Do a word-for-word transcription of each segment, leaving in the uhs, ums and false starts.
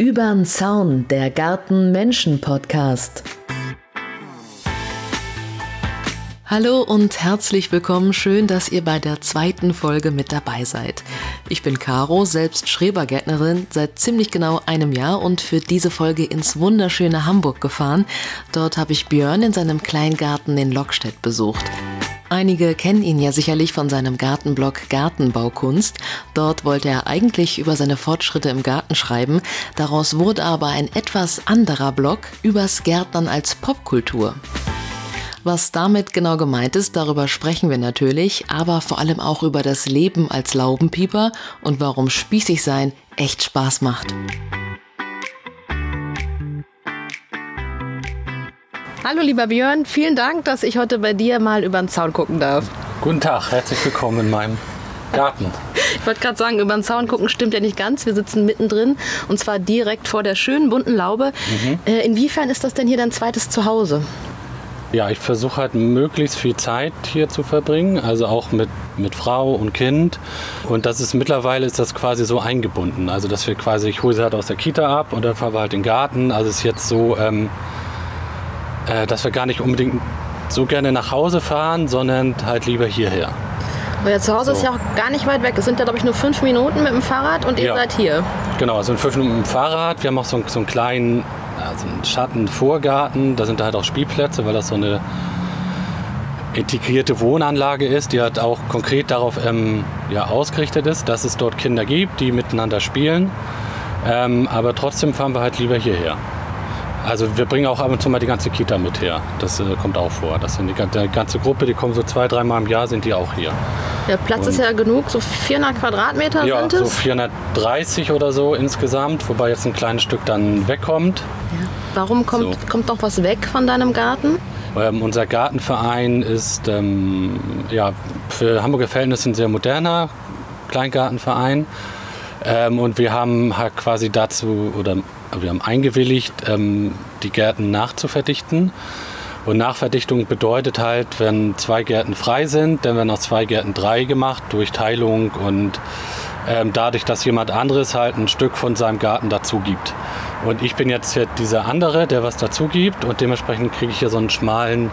Übern Zaun, der Garten-Menschen-Podcast. Hallo und herzlich willkommen. Schön, dass ihr bei der zweiten Folge mit dabei seid. Ich bin Caro, selbst Schrebergärtnerin, seit ziemlich genau einem Jahr und für diese Folge ins wunderschöne Hamburg gefahren. Dort habe ich Björn in seinem Kleingarten in Lockstedt besucht. Einige kennen ihn ja sicherlich von seinem Gartenblog Gartenbaukunst. Dort wollte er eigentlich über seine Fortschritte im Garten schreiben. Daraus wurde aber ein etwas anderer Blog übers Gärtnern als Popkultur. Was damit genau gemeint ist, darüber sprechen wir natürlich, aber vor allem auch über das Leben als Laubenpieper und warum spießig sein echt Spaß macht. Hallo lieber Björn, vielen Dank, dass ich heute bei dir mal über den Zaun gucken darf. Guten Tag, herzlich willkommen in meinem Garten. Ich wollte gerade sagen, über den Zaun gucken stimmt ja nicht ganz. Wir sitzen mittendrin und zwar direkt vor der schönen bunten Laube. Mhm. Äh, inwiefern ist das denn hier dein zweites Zuhause? Ja, ich versuche halt möglichst viel Zeit hier zu verbringen, also auch mit, mit Frau und Kind. Und das ist mittlerweile ist das quasi so eingebunden. Also dass wir quasi, ich hole sie halt aus der Kita ab und dann fahren wir halt in den Garten. Also es ist jetzt so, ähm, äh, dass wir gar nicht unbedingt so gerne nach Hause fahren, sondern halt lieber hierher. Euer Zuhause so. Ist ja auch gar nicht weit weg. Es sind ja, glaube ich, nur fünf Minuten mit dem Fahrrad und ihr ja. seid hier. Genau, es sind fünf Minuten mit dem Fahrrad. Wir haben auch so, so einen kleinen also einen Schattenvorgarten. Da sind halt auch Spielplätze, weil das so eine integrierte Wohnanlage ist, die halt auch konkret darauf ähm, ja, ausgerichtet ist, dass es dort Kinder gibt, die miteinander spielen. Ähm, aber trotzdem fahren wir halt lieber hierher. Also wir bringen auch ab und zu mal die ganze Kita mit her. Das äh, kommt auch vor. Das sind die, die ganze Gruppe, die kommen so zwei, dreimal im Jahr, sind die auch hier. Der Platz und, ist ja genug, so vierhundert Quadratmeter ja, sind es? Ja, so vierhundertdreißig oder so insgesamt, wobei jetzt ein kleines Stück dann wegkommt. Ja. Warum kommt, so. kommt noch was weg von deinem Garten? Ähm, unser Gartenverein ist ähm, ja, für Hamburger Verhältnisse ein sehr moderner Kleingartenverein. Ähm, und wir haben halt quasi dazu, oder wir haben eingewilligt, ähm, die Gärten nachzuverdichten. Und Nachverdichtung bedeutet halt, wenn zwei Gärten frei sind, dann werden aus zwei Gärten drei gemacht durch Teilung und ähm, dadurch, dass jemand anderes halt ein Stück von seinem Garten dazu gibt. Und ich bin jetzt hier dieser andere, der was dazu gibt und dementsprechend kriege ich hier so einen schmalen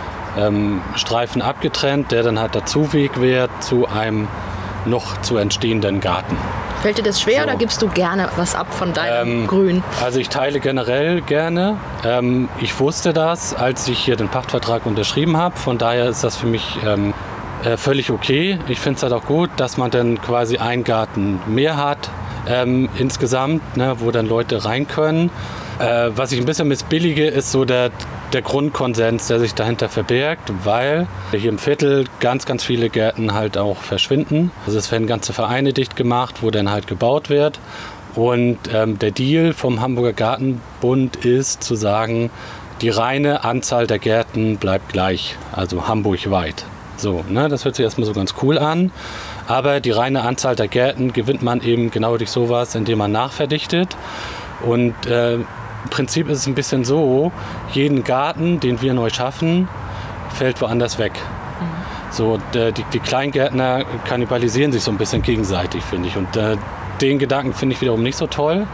ähm, Streifen abgetrennt, der dann halt dazu Weg wird zu einem noch zu entstehenden Garten. Fällt dir das schwer so. Oder gibst du gerne was ab von deinem ähm, Grün? Also ich teile generell gerne. Ähm, ich wusste das, als ich hier den Pachtvertrag unterschrieben habe. Von daher ist das für mich ähm, äh, völlig okay. Ich finde es halt auch gut, dass man dann quasi einen Garten mehr hat ähm, insgesamt, ne, wo dann Leute rein können. Äh, was ich ein bisschen missbillige, ist so der, der Grundkonsens, der sich dahinter verbirgt, weil hier im Viertel ganz, ganz viele Gärten halt auch verschwinden. Also es werden ganze Vereine dicht gemacht, wo dann halt gebaut wird. Und ähm, der Deal vom Hamburger Gartenbund ist zu sagen, die reine Anzahl der Gärten bleibt gleich, also hamburgweit. So, ne, das hört sich erstmal so ganz cool an. Aber die reine Anzahl der Gärten gewinnt man eben genau durch sowas, indem man nachverdichtet. Und äh, im Prinzip ist es ein bisschen so, jeden Garten, den wir neu schaffen, fällt woanders weg. Mhm. So, die, die Kleingärtner kannibalisieren sich so ein bisschen gegenseitig, finde ich. Und äh, den Gedanken finde ich wiederum nicht so toll,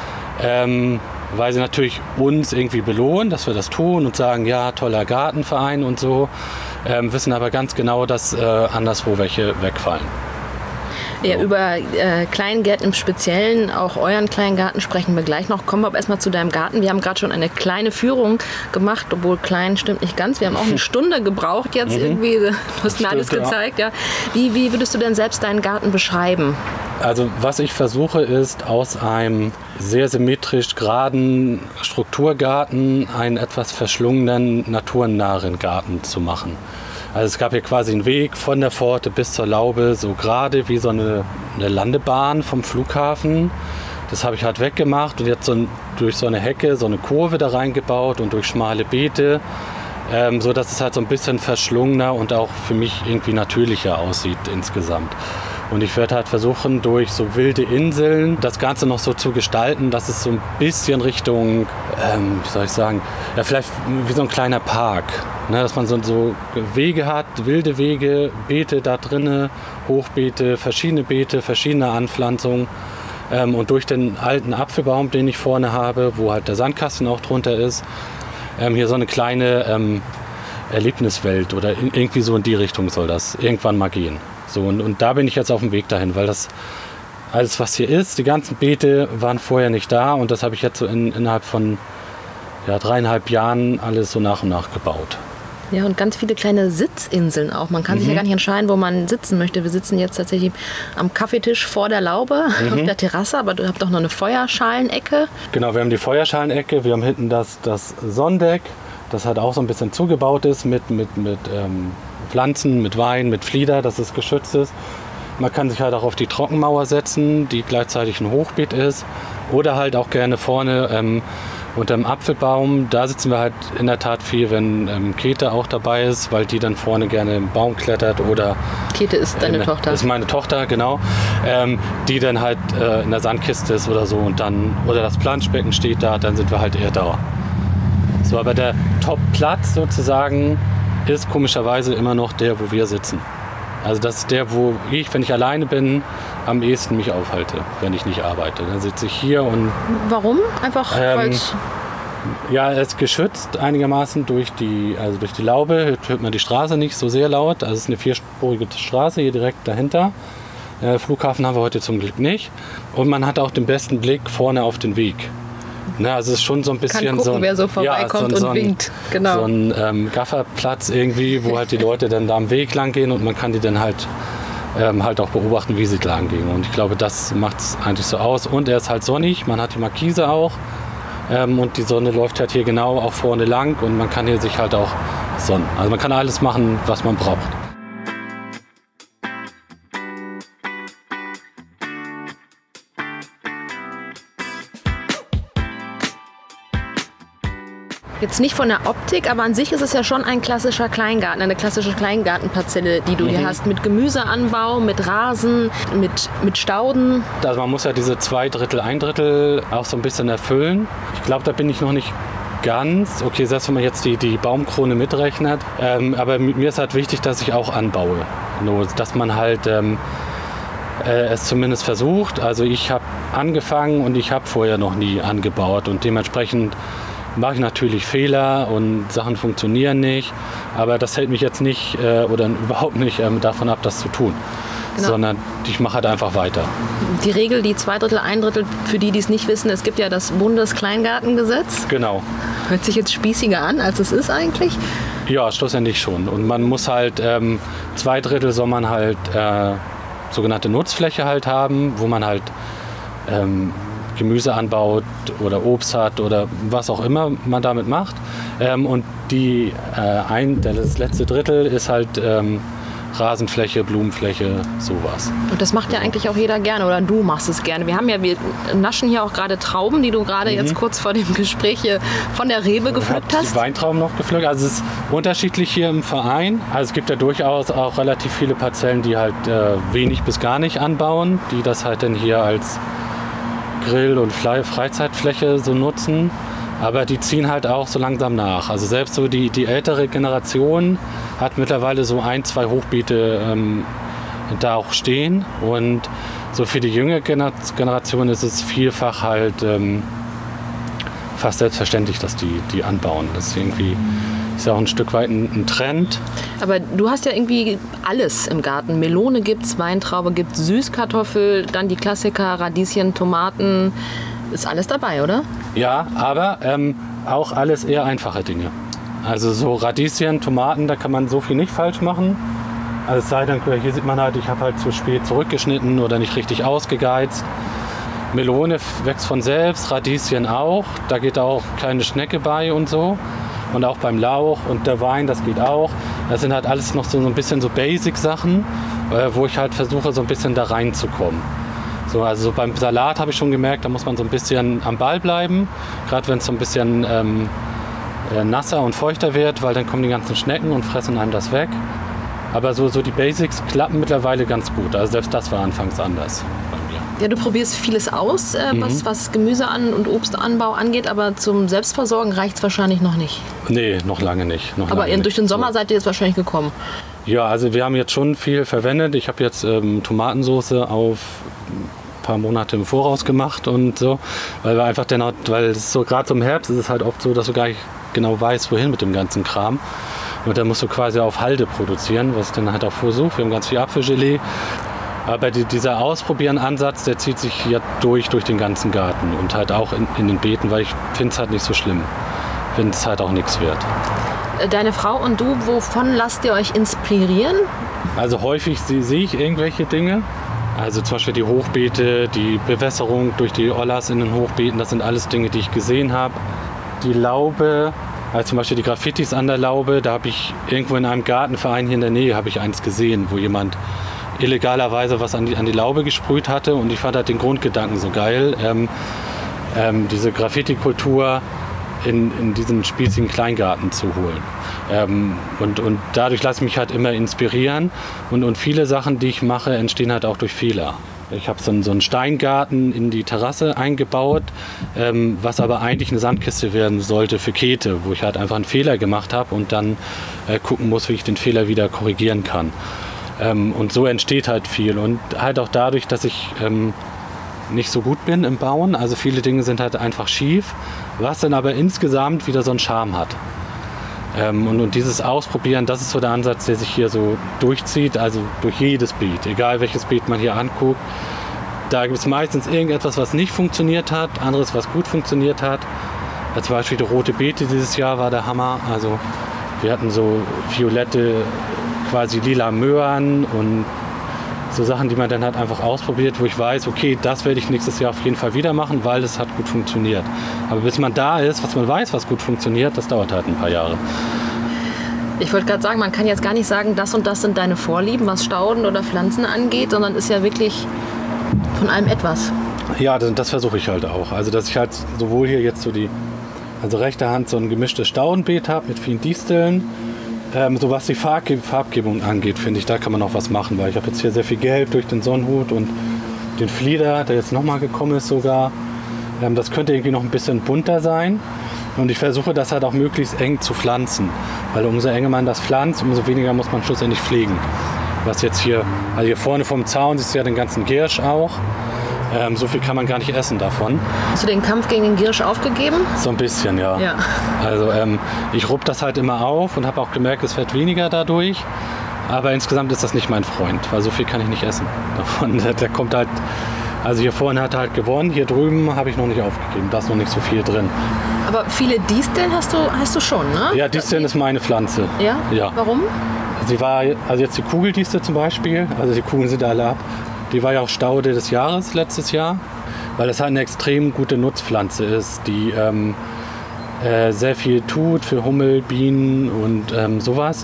ähm, weil sie natürlich uns irgendwie belohnen, dass wir das tun und sagen, ja, toller Gartenverein und so, ähm, wissen aber ganz genau, dass äh, anderswo welche wegfallen. Ja, über äh, Kleingärten im Speziellen, auch euren Kleingarten, sprechen wir gleich noch. Kommen wir aber erstmal zu deinem Garten. Wir haben gerade schon eine kleine Führung gemacht, obwohl klein stimmt nicht ganz. Wir haben auch eine Stunde gebraucht jetzt mhm. irgendwie. Du hast mir alles gezeigt. Ja. Wie, wie würdest du denn selbst deinen Garten beschreiben? Also was ich versuche ist, aus einem sehr symmetrisch geraden Strukturgarten einen etwas verschlungenen, naturnahen Garten zu machen. Also es gab hier quasi einen Weg von der Pforte bis zur Laube, so gerade wie so eine, eine Landebahn vom Flughafen. Das habe ich halt weggemacht und jetzt so ein, durch so eine Hecke so eine Kurve da reingebaut und durch schmale Beete, ähm, so dass es halt so ein bisschen verschlungener und auch für mich irgendwie natürlicher aussieht insgesamt. Und ich werde halt versuchen, durch so wilde Inseln das Ganze noch so zu gestalten, dass es so ein bisschen Richtung, ähm, wie soll ich sagen, ja vielleicht wie so ein kleiner Park. Ne, dass man so, so Wege hat, wilde Wege, Beete da drinne, Hochbeete, verschiedene Beete, verschiedene Anpflanzungen. Ähm, und durch den alten Apfelbaum, den ich vorne habe, wo halt der Sandkasten auch drunter ist, ähm, hier so eine kleine ähm, Erlebniswelt oder in, irgendwie so in die Richtung soll das irgendwann mal gehen. So, und, und da bin ich jetzt auf dem Weg dahin, weil das alles, was hier ist, die ganzen Beete waren vorher nicht da und das habe ich jetzt so in, innerhalb von ja, dreieinhalb Jahren alles so nach und nach gebaut. Ja, und ganz viele kleine Sitzinseln auch. Man kann mhm. sich ja gar nicht entscheiden, wo man sitzen möchte. Wir sitzen jetzt tatsächlich am Kaffeetisch vor der Laube mhm. auf der Terrasse, aber du habt doch noch eine Feuerschalenecke. Genau, wir haben die Feuerschalenecke, wir haben hinten das, das Sonnendeck, das halt auch so ein bisschen zugebaut ist mit, mit, mit ähm, Pflanzen, mit Wein, mit Flieder, dass es geschützt ist. Man kann sich halt auch auf die Trockenmauer setzen, die gleichzeitig ein Hochbeet ist. Oder halt auch gerne vorne ähm, unter dem Apfelbaum. Da sitzen wir halt in der Tat viel, wenn ähm, Käthe auch dabei ist, weil die dann vorne gerne im Baum klettert. Oder Käthe ist deine äh, Tochter? Ist meine Tochter, genau. Ähm, die dann halt äh, in der Sandkiste ist oder so. Und dann, oder das Planschbecken steht da, dann sind wir halt eher da. So, aber der Top-Platz sozusagen ist komischerweise immer noch der, wo wir sitzen. Also das ist der, wo ich, wenn ich alleine bin, am ehesten mich aufhalte, wenn ich nicht arbeite. Dann sitze ich hier und... Warum? Einfach ähm, ja, es ist geschützt einigermaßen durch die, also durch die Laube. Hört man die Straße nicht so sehr laut. Also es ist eine vierspurige Straße hier direkt dahinter. Äh, Flughafen haben wir heute zum Glück nicht. Und man hat auch den besten Blick vorne auf den Weg. Na, also es ist schon so ein bisschen kann gucken, so ein, wer so vorbeikommt ja, so ein, und winkt. Genau. So ein ähm, Gafferplatz irgendwie, wo halt die Leute dann da am Weg lang gehen und man kann die dann halt, ähm, halt auch beobachten, wie sie lang gehen. Und ich glaube, das macht es eigentlich so aus. Und er ist halt sonnig, man hat die Markise auch ähm, und die Sonne läuft halt hier genau auch vorne lang und man kann hier sich halt auch sonnen. Also man kann alles machen, was man braucht. Jetzt nicht von der Optik, aber an sich ist es ja schon ein klassischer Kleingarten, eine klassische Kleingartenparzelle, die du mhm. hier hast, mit Gemüseanbau, mit Rasen, mit, mit Stauden. Also man muss ja diese zwei Drittel, ein Drittel auch so ein bisschen erfüllen. Ich glaube, da bin ich noch nicht ganz. Okay, selbst wenn man jetzt die, die Baumkrone mitrechnet. Ähm, aber mir ist halt wichtig, dass ich auch anbaue. Nur, dass man halt ähm, äh, es zumindest versucht. Also ich habe angefangen und ich habe vorher noch nie angebaut und dementsprechend mache ich natürlich Fehler und Sachen funktionieren nicht, aber das hält mich jetzt nicht äh, oder überhaupt nicht ähm, davon ab, das zu tun, genau. Sondern ich mache halt einfach weiter. Die Regel, die zwei Drittel, ein Drittel, für die, die es nicht wissen, es gibt ja das Bundeskleingartengesetz. Genau. Hört sich jetzt spießiger an, als es ist eigentlich? Ja, schlussendlich schon. Und man muss halt, ähm, zwei Drittel soll man halt äh, sogenannte Nutzfläche halt haben, wo man halt ähm, Gemüse anbaut oder Obst hat oder was auch immer man damit macht. Ähm, und die, äh, ein, das letzte Drittel ist halt ähm, Rasenfläche, Blumenfläche, sowas. Und das macht ja eigentlich auch jeder gerne oder du machst es gerne. Wir haben ja, wir naschen hier auch gerade Trauben, die du gerade mhm. jetzt kurz vor dem Gespräch hier von der Rebe gepflückt hast. Die Weintrauben noch gepflückt. Also es ist unterschiedlich hier im Verein. Also es gibt ja durchaus auch relativ viele Parzellen, die halt äh, wenig bis gar nicht anbauen, die das halt dann hier als Grill- und Freizeitfläche so nutzen, aber die ziehen halt auch so langsam nach. Also selbst so die, die ältere Generation hat mittlerweile so ein, zwei Hochbeete ähm, da auch stehen und so für die jüngere Generation ist es vielfach halt ähm, fast selbstverständlich, dass die, die anbauen. Das ist irgendwie ist ja auch ein Stück weit ein, ein Trend. Aber du hast ja irgendwie alles im Garten. Melone gibt's, Weintraube gibt's, Süßkartoffel, dann die Klassiker, Radieschen, Tomaten. Ist alles dabei, oder? Ja, aber ähm, auch alles eher einfache Dinge. Also so Radieschen, Tomaten, da kann man so viel nicht falsch machen. Also es sei denn, hier sieht man halt, ich habe halt zu spät zurückgeschnitten oder nicht richtig ausgegeizt. Melone wächst von selbst, Radieschen auch. Da geht auch keine Schnecke bei und so. Und auch beim Lauch und der Wein, das geht auch. Das sind halt alles noch so, so ein bisschen so Basic-Sachen, äh, wo ich halt versuche, so ein bisschen da reinzukommen. So, also so beim Salat habe ich schon gemerkt, da muss man so ein bisschen am Ball bleiben. Gerade wenn es so ein bisschen ähm, äh, nasser und feuchter wird, weil dann kommen die ganzen Schnecken und fressen einem das weg. Aber so, so die Basics klappen mittlerweile ganz gut. Also selbst das war anfangs anders bei mir. Ja, du probierst vieles aus, äh, mhm. was, was Gemüse an und Obstanbau angeht, aber zum Selbstversorgen reicht es wahrscheinlich noch nicht. Nee, noch lange nicht. Noch aber lange durch den Sommer so. Seid ihr jetzt wahrscheinlich gekommen. Ja, also wir haben jetzt schon viel verwendet. Ich habe jetzt ähm, Tomatensauce auf paar Monate im Voraus gemacht und so, weil wir einfach dann auch, weil es so gerade so im Herbst ist es halt oft so, dass du gar nicht genau weißt, wohin mit dem ganzen Kram. Und dann musst du quasi auf Halde produzieren, was ich dann halt auch versuche. Wir haben ganz viel Apfelgelee. Aber die, dieser Ausprobieren-Ansatz, der zieht sich ja durch, durch den ganzen Garten und halt auch in, in den Beeten, weil ich finde es halt nicht so schlimm. Ich finde es halt auch nichts wert. Deine Frau und du, wovon lasst ihr euch inspirieren? Also häufig sehe seh ich irgendwelche Dinge. Also zum Beispiel die Hochbeete, die Bewässerung durch die Ollas in den Hochbeeten, das sind alles Dinge, die ich gesehen habe. Die Laube, also zum Beispiel die Graffitis an der Laube, da habe ich irgendwo in einem Gartenverein hier in der Nähe habe ich eins gesehen, wo jemand illegalerweise was an die, an die Laube gesprüht hatte und ich fand halt den Grundgedanken so geil, ähm, ähm, diese Graffiti-Kultur in, in diesen spießigen Kleingarten zu holen. Ähm, und, und dadurch lasse ich mich halt immer inspirieren und, und viele Sachen, die ich mache, entstehen halt auch durch Fehler. Ich habe so einen, so einen Steingarten in die Terrasse eingebaut, ähm, was aber eigentlich eine Sandkiste werden sollte für Käthe, wo ich halt einfach einen Fehler gemacht habe und dann äh, gucken muss, wie ich den Fehler wieder korrigieren kann. Ähm, und so entsteht halt viel und halt auch dadurch, dass ich ähm, nicht so gut bin im Bauen, also viele Dinge sind halt einfach schief, was dann aber insgesamt wieder so einen Charme hat. Ähm, und, und dieses Ausprobieren, das ist so der Ansatz, der sich hier so durchzieht, also durch jedes Beet, egal welches Beet man hier anguckt. Da gibt es meistens irgendetwas, was nicht funktioniert hat, anderes, was gut funktioniert hat. Ja, zum Beispiel die rote Beete dieses Jahr war der Hammer, also wir hatten so violette, quasi lila Möhren und so Sachen, die man dann halt einfach ausprobiert, wo ich weiß, okay, das werde ich nächstes Jahr auf jeden Fall wieder machen, weil es hat gut funktioniert. Aber bis man da ist, was man weiß, was gut funktioniert, das dauert halt ein paar Jahre. Ich wollte gerade sagen, man kann jetzt gar nicht sagen, das und das sind deine Vorlieben, was Stauden oder Pflanzen angeht, sondern ist ja wirklich von allem etwas. Ja, das, das versuche ich halt auch. Also, dass ich halt sowohl hier jetzt so die, also rechte Hand so ein gemischtes Staudenbeet habe mit vielen Disteln. Ähm, so was die Farbge- Farbgebung angeht, finde ich, da kann man noch was machen, weil ich habe jetzt hier sehr viel Gelb durch den Sonnenhut und den Flieder, der jetzt nochmal gekommen ist sogar. Ähm, das könnte irgendwie noch ein bisschen bunter sein und ich versuche das halt auch möglichst eng zu pflanzen, weil umso enger man das pflanzt, umso weniger muss man schlussendlich pflegen. Was jetzt hier, also hier vorne vom Zaun siehst du ja den ganzen Giersch auch. Ähm, so viel kann man gar nicht essen davon. Hast du den Kampf gegen den Giersch aufgegeben? So ein bisschen, ja. ja. Also ähm, ich rupp das halt immer auf und habe auch gemerkt, es wird weniger dadurch. Aber insgesamt ist das nicht mein Freund, weil so viel kann ich nicht essen davon. Der, der kommt halt, also hier vorne hat er halt gewonnen, hier drüben habe ich noch nicht aufgegeben, da ist noch nicht so viel drin. Aber viele Disteln hast du, hast du schon, ne? Ja, Disteln ist meine Pflanze. Ja? Ja. Warum? Sie war, also jetzt die Kugeldistel zum Beispiel, also die Kugeln sind alle ab. Die war ja auch Staude des Jahres letztes Jahr, weil das halt eine extrem gute Nutzpflanze ist, die ähm, äh, sehr viel tut für Hummel, Bienen und ähm, sowas.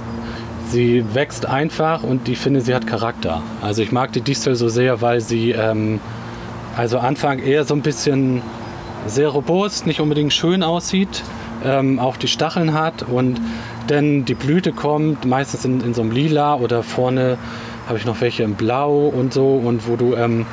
Sie wächst einfach und ich finde, sie hat Charakter. Also ich mag die Distel so sehr, weil sie ähm, also Anfang eher so ein bisschen sehr robust, nicht unbedingt schön aussieht, ähm, auch die Stacheln hat und dann die Blüte kommt meistens in, in so einem Lila oder vorne habe ich noch welche in Blau und so und wo du ähm,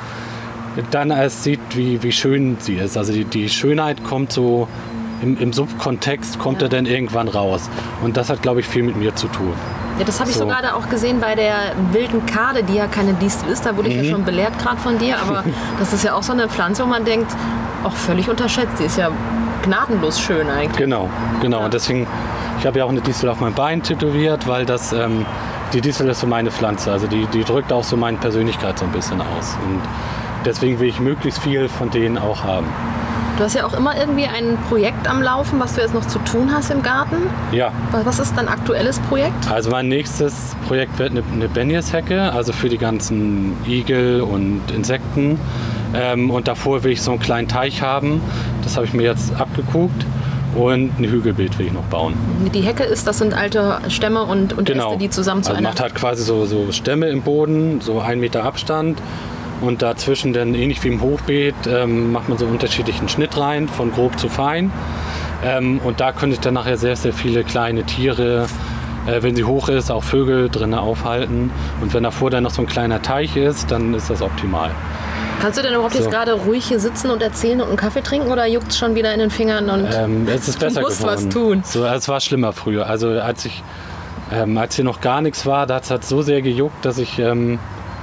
dann erst siehst, wie, wie schön sie ist. Also die, die Schönheit kommt so im, im Subkontext, kommt ja. er dann irgendwann raus. Und das hat, glaube ich, viel mit mir zu tun. Ja, das habe ich so. so gerade auch gesehen bei der wilden Kade, die ja keine Distel ist. Da wurde ich mhm. ja schon belehrt gerade von dir. Aber das ist ja auch so eine Pflanze, wo man denkt, auch völlig unterschätzt. Die ist ja gnadenlos schön eigentlich. Genau, genau. Ja. Und deswegen, ich habe ja auch eine Distel auf meinem Bein tätowiert, weil das... Ähm, die Distel ist so meine Pflanze, also die, die drückt auch so meine Persönlichkeit so ein bisschen aus. Und deswegen will ich möglichst viel von denen auch haben. Du hast ja auch immer irgendwie ein Projekt am Laufen, was du jetzt noch zu tun hast im Garten. Ja. Was ist dein aktuelles Projekt? Also mein nächstes Projekt wird eine, eine Benjeshecke, also für die ganzen Igel und Insekten. Ähm, und davor will ich so einen kleinen Teich haben. Das habe ich mir jetzt abgeguckt. Und ein Hügelbeet will ich noch bauen. Die Hecke ist, das sind alte Stämme und, und genau. Äste, die zusammen zu also einer... macht halt quasi so, so Stämme im Boden, so ein Meter Abstand. Und dazwischen dann, ähnlich wie im Hochbeet, ähm, macht man so unterschiedlichen Schnitt rein, von grob zu fein. Ähm, und da könnte ich dann nachher sehr, sehr viele kleine Tiere, äh, wenn sie hoch ist, auch Vögel drinnen aufhalten. Und wenn davor dann noch so ein kleiner Teich ist, dann ist das optimal. Kannst du denn überhaupt so. jetzt gerade ruhig hier sitzen und erzählen und einen Kaffee trinken oder juckt es schon wieder in den Fingern und ähm, es ist besser du musst geworden. was tun? So, es war schlimmer früher. Also als ich, ähm, als hier noch gar nichts war, da hat es halt so sehr gejuckt, dass ich, ähm,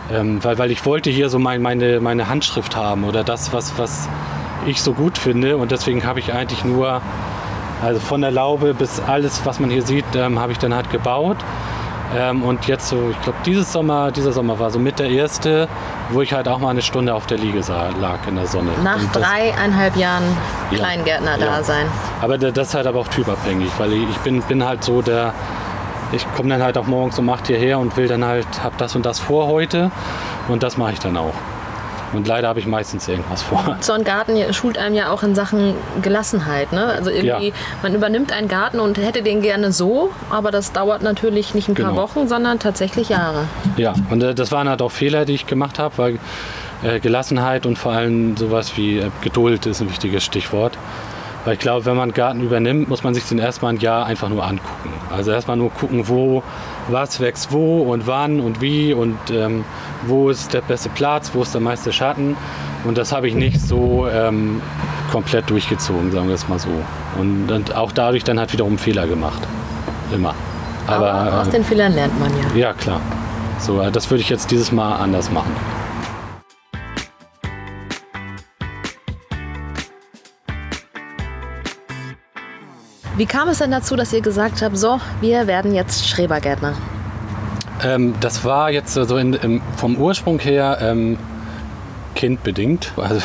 Ähm, weil, weil ich wollte hier so mein, meine, meine Handschrift haben oder das, was, was ich so gut finde. Und deswegen habe ich eigentlich nur, also von der Laube bis alles, was man hier sieht, ähm, habe ich dann halt gebaut. Ähm, und jetzt so, ich glaube, dieses Sommer, dieser Sommer war so mit der erste, wo ich halt auch mal eine Stunde auf der Liege sah, lag in der Sonne. Nach das, dreieinhalb Jahren ja, Kleingärtner da ja. sein. Aber das ist halt aber auch typabhängig, weil ich bin, bin halt so der, ich komme dann halt auch morgens um acht hierher und will dann halt, hab das und das vor heute und das mache ich dann auch. Und leider habe ich meistens irgendwas vor. So ein Garten schult einem ja auch in Sachen Gelassenheit. Ne? Also irgendwie, ja. man übernimmt einen Garten und hätte den gerne so, aber das dauert natürlich nicht ein paar genau. Wochen, sondern tatsächlich Jahre. Ja, und äh, das waren halt auch Fehler, die ich gemacht habe, weil äh, Gelassenheit und vor allem sowas wie äh, Geduld ist ein wichtiges Stichwort. Weil ich glaube, wenn man einen Garten übernimmt, muss man sich den erstmal ein Jahr einfach nur angucken. Also erstmal nur gucken, wo, was wächst wo und wann und wie und ähm, wo ist der beste Platz, wo ist der meiste Schatten. Und das habe ich nicht so ähm, komplett durchgezogen, sagen wir es mal so. Und, und auch dadurch dann halt wiederum Fehler gemacht. Immer. Aber, Aber aus den Fehlern lernt man ja. Ja, klar. So, das würde ich jetzt dieses Mal anders machen. Wie kam es denn dazu, dass ihr gesagt habt, so, wir werden jetzt Schrebergärtner? Ähm, das war jetzt so in, im, vom Ursprung her ähm, kindbedingt. Also,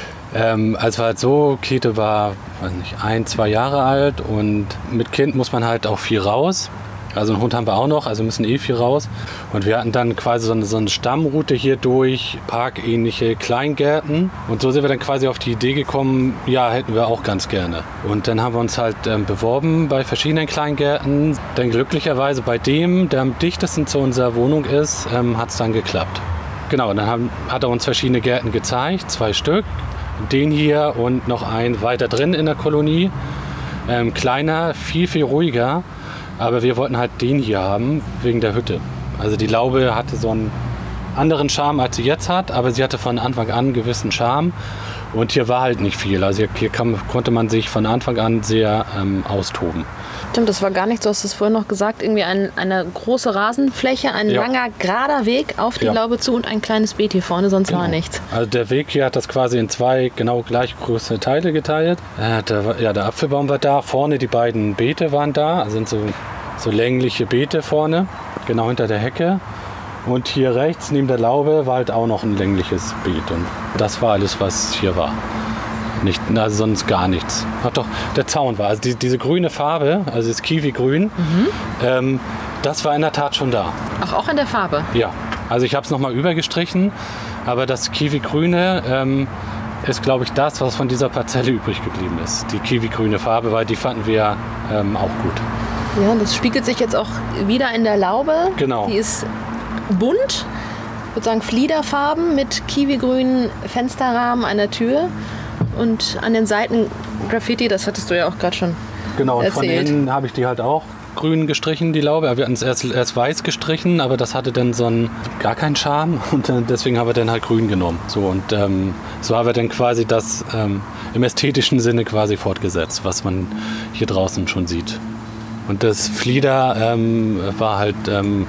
ähm, also halt so, Käthe war weiß nicht, ein, zwei Jahre alt und mit Kind muss man halt auch viel raus. Also einen Hund haben wir auch noch, also müssen eh viel raus. Und wir hatten dann quasi so eine, so eine Stammroute hier durch, parkähnliche Kleingärten. Und so sind wir dann quasi auf die Idee gekommen, ja, hätten wir auch ganz gerne. Und dann haben wir uns halt ähm, beworben bei verschiedenen Kleingärten. Dann glücklicherweise bei dem, der am dichtesten zu unserer Wohnung ist, ähm, hat es dann geklappt. Genau, dann haben, hat er uns verschiedene Gärten gezeigt, zwei Stück. Den hier und noch einen weiter drin in der Kolonie. Ähm, kleiner, viel, viel ruhiger. Aber wir wollten halt den hier haben, wegen der Hütte. Also die Laube hatte so einen anderen Charme, als sie jetzt hat, aber sie hatte von Anfang an einen gewissen Charme. Und hier war halt nicht viel. Also hier, hier kam, konnte man sich von Anfang an sehr ähm, austoben. Stimmt, das war gar nicht, du hast es vorhin noch gesagt, irgendwie ein, eine große Rasenfläche, ein ja. langer, gerader Weg auf die ja. Laube zu und ein kleines Beet hier vorne, sonst genau. war nichts. Also der Weg hier hat das quasi in zwei genau gleich große Teile geteilt. Äh, der, ja, der Apfelbaum war da, vorne die beiden Beete waren da, also sind so, so längliche Beete vorne, genau hinter der Hecke. Und hier rechts neben der Laube war halt auch noch ein längliches Beet und das war alles, was hier war. Nicht, also sonst gar nichts. Ach doch, der Zaun war, also die, diese grüne Farbe, also das Kiwi-Grün, mhm. ähm, das war in der Tat schon da. Ach, auch in der Farbe? Ja, also ich habe es nochmal übergestrichen, aber das Kiwi-Grüne ähm, ist, glaube ich, das, was von dieser Parzelle übrig geblieben ist. Die Kiwi-grüne Farbe, weil die fanden wir ähm, auch gut. Ja, das spiegelt sich jetzt auch wieder in der Laube. Genau. Die ist bunt, ich würde sagen Fliederfarben mit kiwigrünen Fensterrahmen an der Tür. Und an den Seiten Graffiti, das hattest du ja auch gerade schon genau, und erzählt. Von innen habe ich die halt auch grün gestrichen, die Laube. Wir hatten es erst, erst weiß gestrichen, aber das hatte dann so einen, gar keinen Charme und deswegen haben wir dann halt grün genommen. So, und ähm, so haben wir dann quasi das ähm, im ästhetischen Sinne quasi fortgesetzt, was man hier draußen schon sieht. Und das Flieder ähm, war halt... Ähm,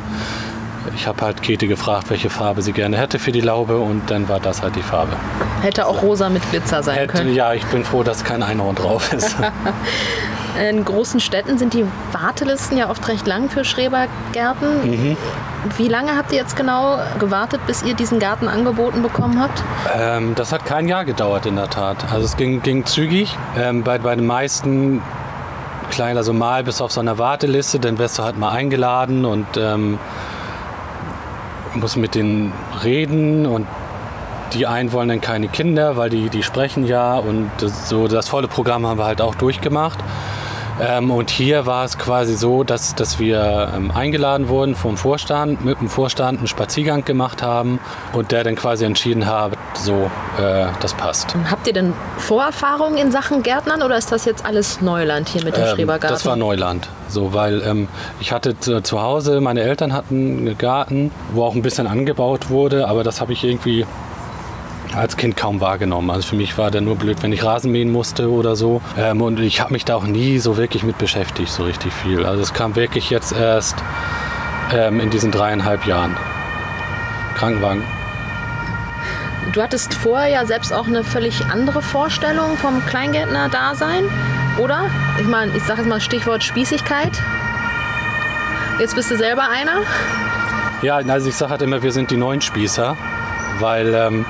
Ich habe halt Käthe gefragt, welche Farbe sie gerne hätte für die Laube und dann war das halt die Farbe. Hätte auch rosa mit Glitzer sein hätte, können. Ja, ich bin froh, dass kein Einhorn drauf ist. In großen Städten sind die Wartelisten ja oft recht lang für Schrebergärten. Mhm. Wie lange habt ihr jetzt genau gewartet, bis ihr diesen Garten angeboten bekommen habt? Ähm, das hat kein Jahr gedauert in der Tat. Also es ging, ging zügig. Ähm, bei, bei den meisten kleinen, also mal bis auf so einer Warteliste, dann wirst du halt mal eingeladen und ähm, muss mit denen reden und die einen wollen dann keine Kinder, weil die, die sprechen ja und das, so das volle Programm haben wir halt auch durchgemacht. Ähm, und hier war es quasi so, dass, dass wir ähm, eingeladen wurden vom Vorstand, mit dem Vorstand einen Spaziergang gemacht haben und der dann quasi entschieden hat, so, äh, das passt. Habt ihr denn Vorerfahrungen in Sachen Gärtnern oder ist das jetzt alles Neuland hier mit dem ähm, Schrebergarten? Das war Neuland. So, weil ähm, ich hatte zu, zu Hause, meine Eltern hatten einen Garten, wo auch ein bisschen angebaut wurde, aber das habe ich irgendwie als Kind kaum wahrgenommen. Also für mich war der nur blöd, wenn ich Rasen mähen musste oder so. Ähm, und ich habe mich da auch nie so wirklich mit beschäftigt, so richtig viel. Also es kam wirklich jetzt erst ähm, in diesen dreieinhalb Jahren Krankenwagen. Du hattest vorher ja selbst auch eine völlig andere Vorstellung vom Kleingärtner-Dasein, oder? Ich meine, ich sage jetzt mal Stichwort Spießigkeit. Jetzt bist du selber einer? Ja, also ich sage halt immer, wir sind die neuen Spießer, weil, ähm,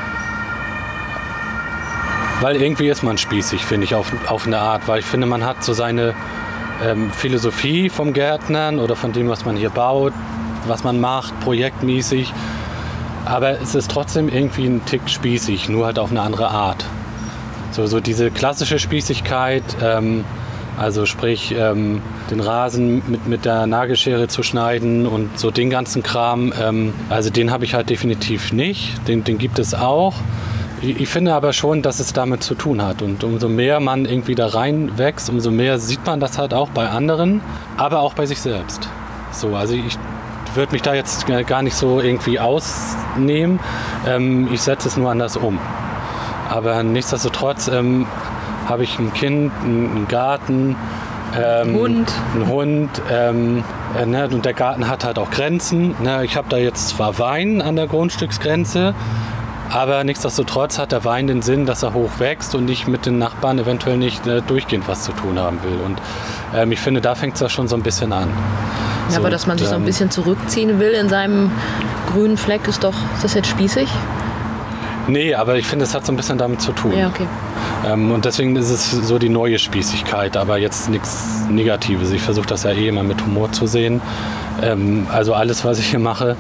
weil irgendwie ist man spießig, finde ich, auf, auf eine Art. Weil ich finde, man hat so seine ähm, Philosophie vom Gärtnern oder von dem, was man hier baut, was man macht, projektmäßig. Aber es ist trotzdem irgendwie ein Tick spießig, nur halt auf eine andere Art. So, so diese klassische Spießigkeit, ähm, also sprich ähm, den Rasen mit, mit der Nagelschere zu schneiden und so den ganzen Kram, ähm, also den habe ich halt definitiv nicht, den, den gibt es auch. Ich, ich finde aber schon, dass es damit zu tun hat und umso mehr man irgendwie da reinwächst, umso mehr sieht man das halt auch bei anderen, aber auch bei sich selbst. So, also ich würde mich da jetzt gar nicht so irgendwie ausnehmen. Ähm, ich setze es nur anders um. Aber nichtsdestotrotz ähm, habe ich ein Kind, einen Garten, ähm, Hund. einen Hund. Ähm, äh, ne, und der Garten hat halt auch Grenzen. Ne? Ich habe da jetzt zwar Wein an der Grundstücksgrenze, aber nichtsdestotrotz hat der Wein den Sinn, dass er hoch wächst und ich mit den Nachbarn eventuell nicht äh, durchgehend was zu tun haben will. Und ähm, ich finde, da fängt es ja schon so ein bisschen an. Ja, so, aber dass man sich so ein bisschen zurückziehen will in seinem grünen Fleck, ist doch, ist das jetzt spießig? Nee, aber ich finde, es hat so ein bisschen damit zu tun. Ja, okay. Ähm, und deswegen ist es so die neue Spießigkeit, aber jetzt nichts Negatives. Ich versuche das ja eh immer mit Humor zu sehen. Ähm, also alles, was ich hier mache.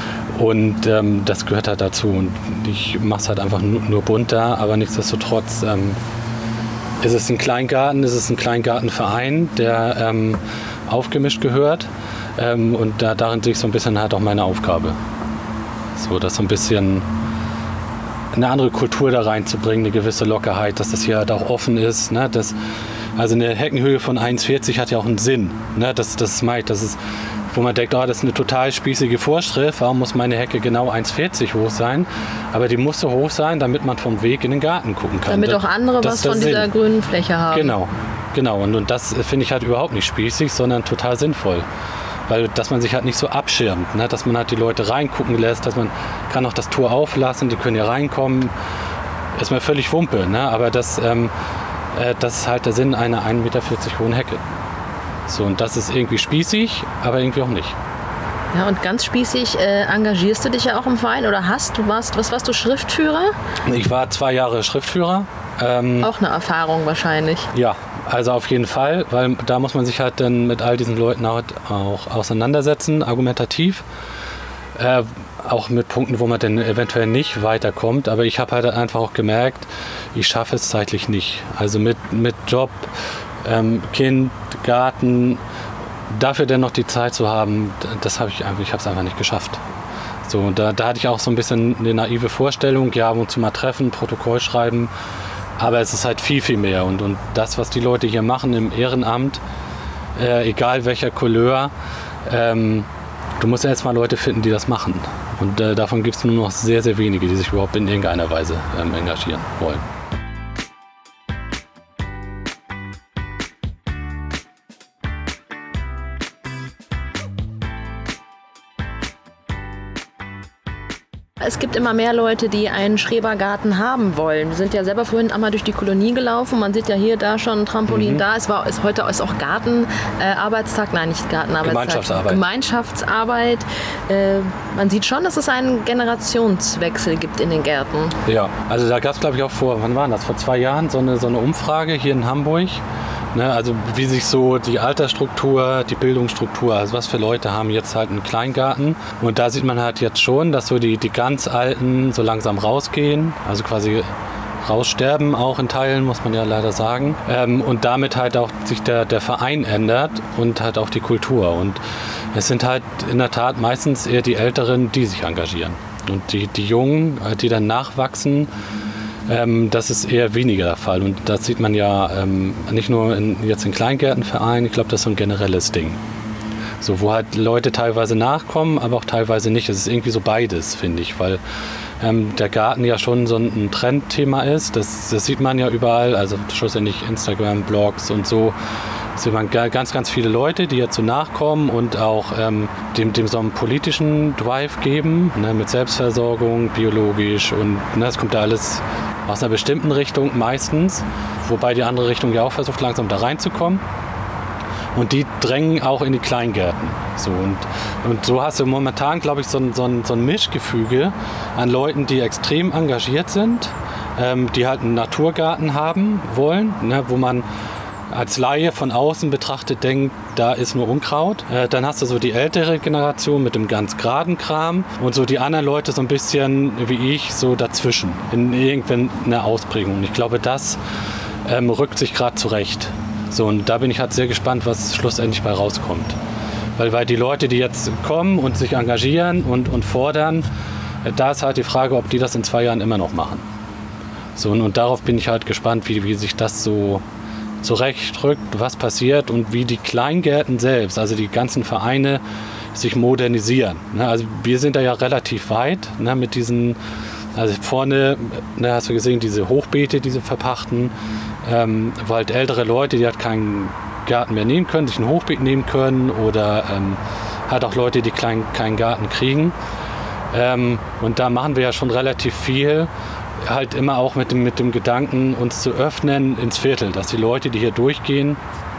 Und ähm, das gehört halt dazu. Und ich mache es halt einfach nur, nur bunter, aber nichtsdestotrotz ähm, ist es ein Kleingarten, ist es ein Kleingartenverein, der ähm, aufgemischt gehört. Ähm, und da, darin sehe ich so ein bisschen halt auch meine Aufgabe. So, das so ein bisschen eine andere Kultur da reinzubringen, eine gewisse Lockerheit, dass das hier halt auch offen ist. Ne? Das, also eine Heckenhöhe von eins Komma vierzig hat ja auch einen Sinn. Ne? Das, das meint, das ist, wo man denkt, oh, das ist eine total spießige Vorschrift, warum muss meine Hecke genau eins Komma vierzig hoch sein? Aber die muss so hoch sein, damit man vom Weg in den Garten gucken kann. Damit das, auch andere was von dieser Sinn. grünen Fläche haben. Genau, genau. Und, und das finde ich halt überhaupt nicht spießig, sondern total sinnvoll. Weil, dass man sich halt nicht so abschirmt, ne? Dass man halt die Leute reingucken lässt, dass man kann auch das Tor auflassen, die können hier reinkommen, ist mir völlig Wumpe, ne? Aber das, ähm, äh, das ist halt der Sinn einer eins Komma vierzig Meter hohen Hecke. So, und das ist irgendwie spießig, aber irgendwie auch nicht. Ja, und ganz spießig äh, engagierst du dich ja auch im Verein oder hast du warst, was warst du, Schriftführer? Ich war zwei Jahre Schriftführer. Ähm, auch eine Erfahrung wahrscheinlich. Ja, also auf jeden Fall, weil da muss man sich halt dann mit all diesen Leuten halt auch auseinandersetzen, argumentativ. Äh, auch mit Punkten, wo man dann eventuell nicht weiterkommt. Aber ich habe halt einfach auch gemerkt, ich schaffe es zeitlich nicht. Also mit, mit Job, ähm, Kind, Garten, dafür dann noch die Zeit zu haben, das habe ich einfach, ich habe es einfach nicht geschafft. So, da, da hatte ich auch so ein bisschen eine naive Vorstellung, ja, ab und zu mal treffen, Protokoll schreiben. Aber es ist halt viel, viel mehr. Und, und das, was die Leute hier machen im Ehrenamt, äh, egal welcher Couleur, ähm, du musst erst mal Leute finden, die das machen. Und äh, davon gibt es nur noch sehr, sehr wenige, die sich überhaupt in irgendeiner Weise ähm, engagieren wollen. Es gibt immer mehr Leute, die einen Schrebergarten haben wollen. Wir sind ja selber vorhin einmal durch die Kolonie gelaufen. Man sieht ja hier, da schon ein Trampolin mhm. da. Es war, ist heute ist auch Gartenarbeitstag, äh, nein, nicht Gartenarbeitstag. Gemeinschaftsarbeit. Gemeinschaftsarbeit. Äh, man sieht schon, dass es einen Generationswechsel gibt in den Gärten. Ja, also da gab es, glaube ich, auch vor, wann war das? Vor zwei Jahren so eine, so eine Umfrage hier in Hamburg. Ne, also wie sich so die Altersstruktur, die Bildungsstruktur, also was für Leute haben jetzt halt einen Kleingarten. Und da sieht man halt jetzt schon, dass so die, die ganz Alten so langsam rausgehen, also quasi raussterben auch in Teilen, muss man ja leider sagen. Ähm, und damit halt auch sich der, der Verein ändert und halt auch die Kultur. Und es sind halt in der Tat meistens eher die Älteren, die sich engagieren. Und die, die Jungen, die dann nachwachsen, Ähm, das ist eher weniger der Fall. Und das sieht man ja ähm, nicht nur in, jetzt in Kleingärtenvereinen, ich glaube, das ist so ein generelles Ding. So, wo halt Leute teilweise nachkommen, aber auch teilweise nicht. Es ist irgendwie so beides, finde ich, weil ähm, der Garten ja schon so ein Trendthema ist. Das, das sieht man ja überall, also schlussendlich Instagram, Blogs und so. Es waren ganz, ganz viele Leute, die jetzt so nachkommen und auch ähm, dem, dem so einen politischen Drive geben, ne, mit Selbstversorgung, biologisch und ne, es kommt da alles aus einer bestimmten Richtung meistens, wobei die andere Richtung ja auch versucht, langsam da reinzukommen. Und die drängen auch in die Kleingärten. So, und, und so hast du momentan, glaube ich, so ein, so, ein, so ein Mischgefüge an Leuten, die extrem engagiert sind, ähm, die halt einen Naturgarten haben wollen, ne, wo man als Laie von außen betrachtet denkt, da ist nur Unkraut. Äh, dann hast du so die ältere Generation mit dem ganz geraden Kram und so die anderen Leute so ein bisschen wie ich so dazwischen, in irgendeiner Ausprägung. Und ich glaube, das ähm, rückt sich gerade zurecht. So, und da bin ich halt sehr gespannt, was schlussendlich bei rauskommt. Weil, weil die Leute, die jetzt kommen und sich engagieren und, und fordern, äh, da ist halt die Frage, ob die das in zwei Jahren immer noch machen. So, und, und darauf bin ich halt gespannt, wie, wie sich das so zurechtrückt, was passiert und wie die Kleingärten selbst, also die ganzen Vereine, sich modernisieren. Ne, also wir sind da ja relativ weit, ne, mit diesen, also vorne, ne, hast du gesehen, diese Hochbeete, diese verpachten, ähm, wo halt ältere Leute, die halt keinen Garten mehr nehmen können, sich ein Hochbeet nehmen können oder ähm, halt auch Leute, die klein, keinen Garten kriegen. Ähm, und da machen wir ja schon relativ viel. Halt immer auch mit dem, mit dem Gedanken, uns zu öffnen ins Viertel, dass die Leute, die hier durchgehen,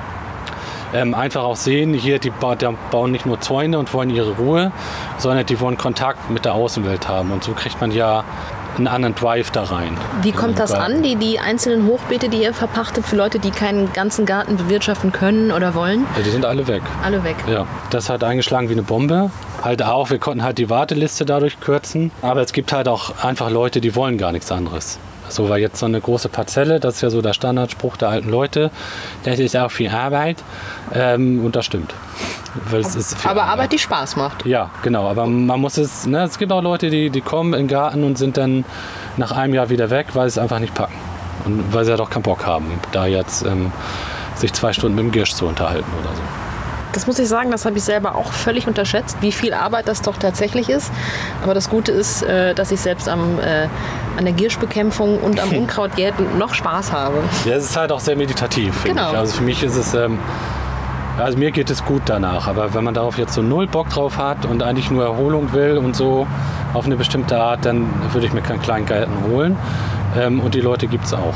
ähm, einfach auch sehen, hier die, ba- die bauen nicht nur Zäune und wollen ihre Ruhe, sondern die wollen Kontakt mit der Außenwelt haben. Und so kriegt man ja einen anderen Drive da rein. Wie kommt das an, die, die einzelnen Hochbeete, die ihr verpachtet für Leute, die keinen ganzen Garten bewirtschaften können oder wollen? Ja, die sind alle weg. Alle weg. Ja, das hat eingeschlagen wie eine Bombe. Halt auch, wir konnten halt die Warteliste dadurch kürzen. Aber es gibt halt auch einfach Leute, die wollen gar nichts anderes. So war jetzt so eine große Parzelle, das ist ja so der Standardspruch der alten Leute. Das ist auch viel Arbeit. Ähm, und das stimmt. Weil es ist viel Aber Arbeit. Arbeit, die Spaß macht. Ja, genau. Aber man muss es, ne, es gibt auch Leute, die, die kommen in den Garten und sind dann nach einem Jahr wieder weg, weil sie es einfach nicht packen. Und weil sie ja doch keinen Bock haben, da jetzt ähm, sich zwei Stunden mit dem Girsch zu unterhalten oder so. Das muss ich sagen, das habe ich selber auch völlig unterschätzt, wie viel Arbeit das doch tatsächlich ist. Aber das Gute ist, äh, dass ich selbst am, äh, an der Girschbekämpfung und am Unkrautgärten noch Spaß habe. Ja, es ist halt auch sehr meditativ, finde Genau. ich. Also für mich ist es, ähm, also mir geht es gut danach. Aber wenn man darauf jetzt so null Bock drauf hat und eigentlich nur Erholung will und so auf eine bestimmte Art, dann würde ich mir keinen kleinen Garten holen. Ähm, und die Leute gibt es auch.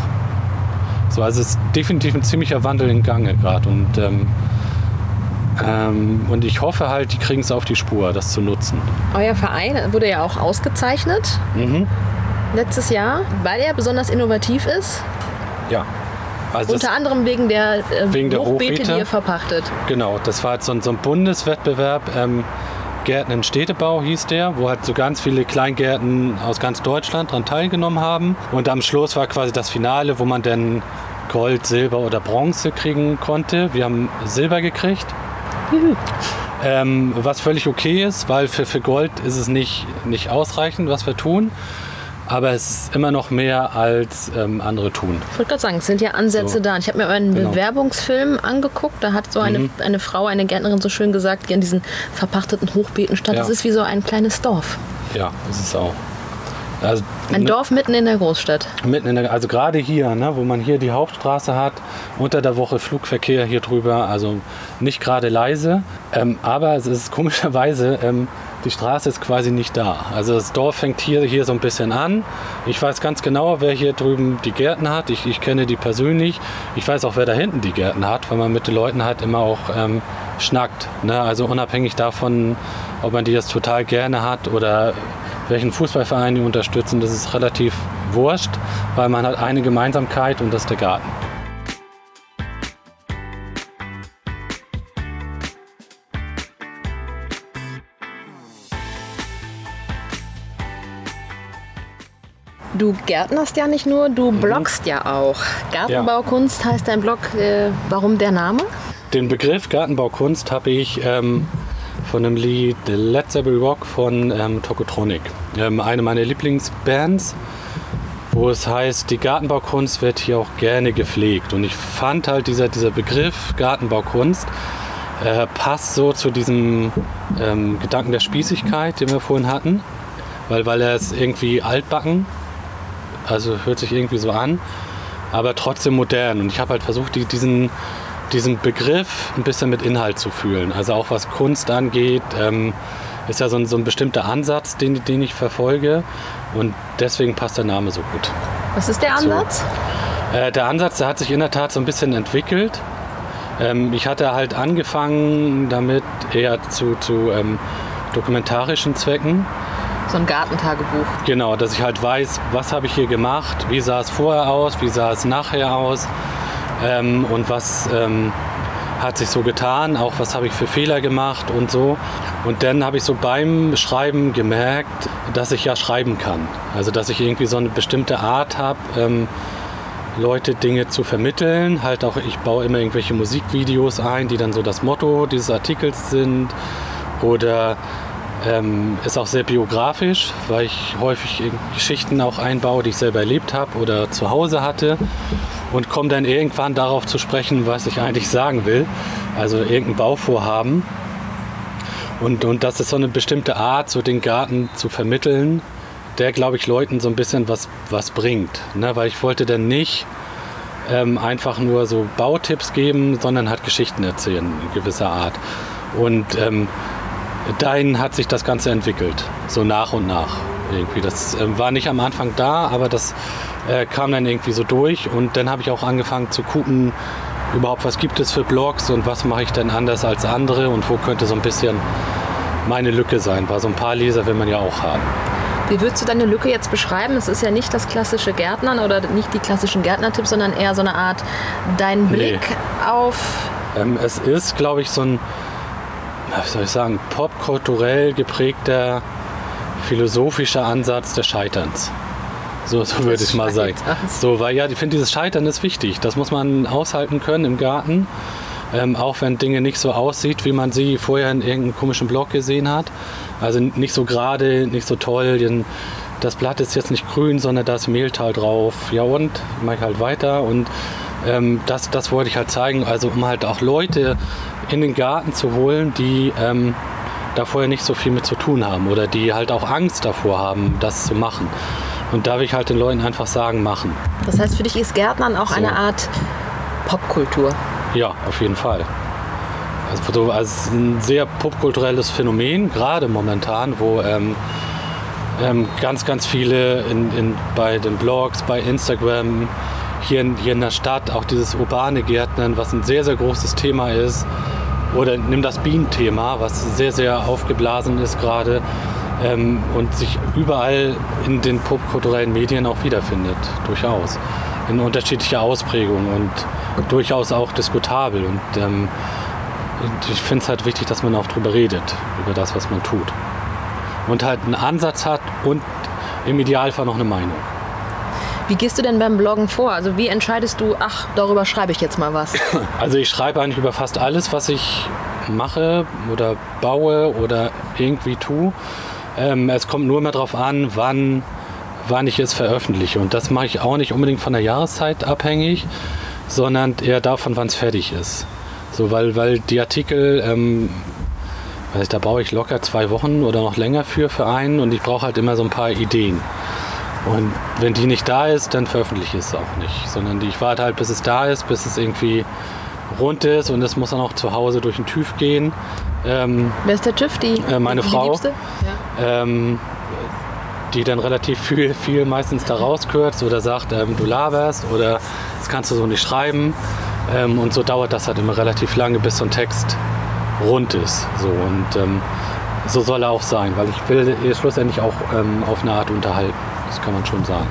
So, also es ist definitiv ein ziemlicher Wandel in Gange gerade. Und ähm, Ähm, und ich hoffe halt, die kriegen es auf die Spur, das zu nutzen. Euer Verein wurde ja auch ausgezeichnet Mhm. letztes Jahr, weil er besonders innovativ ist. Ja. Also das, Unter anderem wegen der, äh, Wegen der Hochbeete, Hochbeete. die ihr verpachtet. genau, das war halt so ein, so ein Bundeswettbewerb. Ähm, Gärten in Städtebau hieß der, wo halt so ganz viele Kleingärten aus ganz Deutschland daran teilgenommen haben. Und am Schluss war quasi das Finale, wo man dann Gold, Silber oder Bronze kriegen konnte. Wir haben Silber gekriegt. Ähm, was völlig okay ist, weil für, für Gold ist es nicht, nicht ausreichend, was wir tun. Aber es ist immer noch mehr, als ähm, andere tun. Ich wollte gerade sagen, es sind ja Ansätze So. da. Ich habe mir einen Genau. Bewerbungsfilm angeguckt. Da hat so eine, Mhm. eine Frau, eine Gärtnerin so schön gesagt, die an diesen verpachteten Hochbeeten stand. Ja. Das ist wie so ein kleines Dorf. Ja, ist es auch. Also, Ein ne, Dorf mitten in der Großstadt. mitten in der, also gerade hier, ne, wo man hier die Hauptstraße hat, unter der Woche Flugverkehr hier drüber, also nicht gerade leise. Ähm, aber es ist komischerweise, ähm, die Straße ist quasi nicht da. Also das Dorf fängt hier, hier so ein bisschen an. Ich weiß ganz genau, wer hier drüben die Gärten hat. Ich, ich kenne die persönlich. Ich weiß auch, wer da hinten die Gärten hat, weil man mit den Leuten halt immer auch ähm, schnackt. Ne? Also unabhängig davon, ob man die jetzt total gerne hat oder welchen Fußballverein die unterstützen, das ist relativ wurscht, weil man hat eine Gemeinsamkeit und das ist der Garten. Du gärtnerst ja nicht nur, du bloggst ja auch. Gartenbaukunst heißt dein Blog. Äh, warum der Name? Den Begriff Gartenbaukunst habe ich ähm, von dem Lied Let's Every Rock von ähm, Tokotronic. Ähm, eine meiner Lieblingsbands, wo es heißt, die Gartenbaukunst wird hier auch gerne gepflegt. Und ich fand halt dieser, dieser Begriff Gartenbaukunst äh, passt so zu diesem ähm, Gedanken der Spießigkeit, den wir vorhin hatten. Weil, weil er ist irgendwie altbacken, also hört sich irgendwie so an, aber trotzdem modern. Und ich habe halt versucht, die, diesen diesen Begriff ein bisschen mit Inhalt zu fühlen. Also auch was Kunst angeht, ähm, ist ja so ein, so ein bestimmter Ansatz, den, den ich verfolge. Und deswegen passt der Name so gut. Was ist der Ansatz? So. Äh, der Ansatz, der hat sich in der Tat so ein bisschen entwickelt. Ähm, ich hatte halt angefangen damit eher zu, zu ähm, dokumentarischen Zwecken. So ein Gartentagebuch. Genau, dass ich halt weiß, was habe ich hier gemacht, wie sah es vorher aus, wie sah es nachher aus ähm, und was ähm, hat sich so getan, auch was habe ich für Fehler gemacht und so. Und dann habe ich so beim Schreiben gemerkt, dass ich ja schreiben kann. Also dass ich irgendwie so eine bestimmte Art habe, ähm, Leute Dinge zu vermitteln. Halt auch, ich baue immer irgendwelche Musikvideos ein, die dann so das Motto dieses Artikels sind. Oder ähm, ist auch sehr biografisch, weil ich häufig Geschichten auch einbaue, die ich selber erlebt habe oder zu Hause hatte. Und komme dann irgendwann darauf zu sprechen, was ich eigentlich sagen will. Also irgendein Bauvorhaben. Und, und das ist so eine bestimmte Art, so den Garten zu vermitteln, der, glaube ich, Leuten so ein bisschen was, was bringt. Ne? Weil ich wollte dann nicht ähm, einfach nur so Bautipps geben, sondern halt Geschichten erzählen in gewisser Art. Und ähm, dahin hat sich das Ganze entwickelt, so nach und nach irgendwie. Das äh, war nicht am Anfang da, aber das äh, kam dann irgendwie so durch. Und dann habe ich auch angefangen zu gucken, überhaupt was gibt es für Blogs und was mache ich denn anders als andere und wo könnte so ein bisschen meine Lücke sein, weil so ein paar Leser will man ja auch haben. Wie würdest du deine Lücke jetzt beschreiben? Es ist ja nicht das klassische Gärtnern oder nicht die klassischen Gärtnertipps, sondern eher so eine Art dein Blick nee. auf... Ähm, es ist, glaube ich, so ein, wie soll ich sagen, popkulturell geprägter philosophischer Ansatz des Scheiterns. So, so würde ich mal sagen. So, weil ja, ich finde, dieses Scheitern ist wichtig. Das muss man aushalten können im Garten. Ähm, auch wenn Dinge nicht so aussieht, wie man sie vorher in irgendeinem komischen Blog gesehen hat. Also nicht so gerade, nicht so toll. Das Blatt ist jetzt nicht grün, sondern da ist Mehltau drauf. Ja und? Mache ich halt weiter. Und ähm, das, das wollte ich halt zeigen. Also um halt auch Leute in den Garten zu holen, die ähm, da vorher nicht so viel mit zu tun haben. Oder die halt auch Angst davor haben, das zu machen. Und da will ich halt den Leuten einfach sagen, machen. Das heißt, für dich ist Gärtnern auch so eine Art Popkultur? Ja, auf jeden Fall. Also, also ein sehr popkulturelles Phänomen, gerade momentan, wo ähm, ähm, ganz, ganz viele in, in, bei den Blogs, bei Instagram, hier in, hier in der Stadt, auch dieses urbane Gärtnern, was ein sehr, sehr großes Thema ist. Oder nimm das Bienenthema, was sehr, sehr aufgeblasen ist gerade. Ähm, und sich überall in den popkulturellen Medien auch wiederfindet, durchaus. In unterschiedlicher Ausprägung und durchaus auch diskutabel. Und ähm, ich finde es halt wichtig, dass man auch drüber redet, über das, was man tut. Und halt einen Ansatz hat und im Idealfall noch eine Meinung. Wie gehst du denn beim Bloggen vor? Also wie entscheidest du, ach, darüber schreibe ich jetzt mal was? Also ich schreibe eigentlich über fast alles, was ich mache oder baue oder irgendwie tue. Ähm, es kommt nur immer darauf an, wann, wann ich es veröffentliche. Und das mache ich auch nicht unbedingt von der Jahreszeit abhängig, sondern eher davon, wann es fertig ist. So, weil, weil die Artikel, ähm, weiß ich, da brauche ich locker zwei Wochen oder noch länger für, für einen und ich brauche halt immer so ein paar Ideen. Und wenn die nicht da ist, dann veröffentliche ich es auch nicht. Sondern ich warte halt, bis es da ist, bis es irgendwie rund ist und es muss dann auch zu Hause durch den TÜV gehen. Ähm, Wer ist der TÜV? Die, äh, meine die Frau, Liebste? Ja. ähm, die dann relativ viel, viel meistens da rauskürzt oder sagt, ähm, du laberst oder das kannst du so nicht schreiben. Ähm, und so dauert das halt immer relativ lange, bis so ein Text rund ist. So, und ähm, so soll er auch sein, weil ich will ihr schlussendlich auch ähm, auf eine Art unterhalten. Das kann man schon sagen.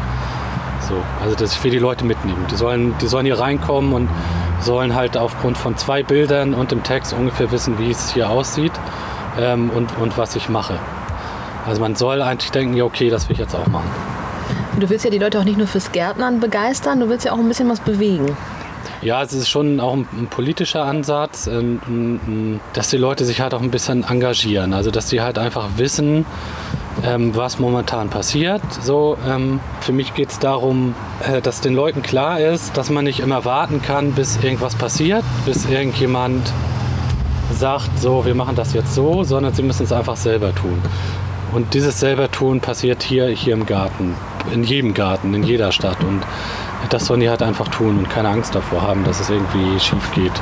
So, also dass ich will die Leute mitnehmen. Die sollen, die sollen hier reinkommen und sollen halt aufgrund von zwei Bildern und dem Text ungefähr wissen, wie es hier aussieht ähm, und, und was ich mache. Also man soll eigentlich denken, ja okay, das will ich jetzt auch machen. Du willst ja die Leute auch nicht nur fürs Gärtnern begeistern, du willst ja auch ein bisschen was bewegen. Ja, es ist schon auch ein, ein politischer Ansatz, ein, ein, dass die Leute sich halt auch ein bisschen engagieren. Also dass sie halt einfach wissen, ähm, was momentan passiert. So, ähm, für mich geht es darum, äh, dass den Leuten klar ist, dass man nicht immer warten kann, bis irgendwas passiert, bis irgendjemand sagt, so, wir machen das jetzt so, sondern sie müssen es einfach selber tun. Und dieses selber tun passiert hier, hier im Garten, in jedem Garten, in jeder Stadt. Und das sollen die halt einfach tun und keine Angst davor haben, dass es irgendwie schief geht.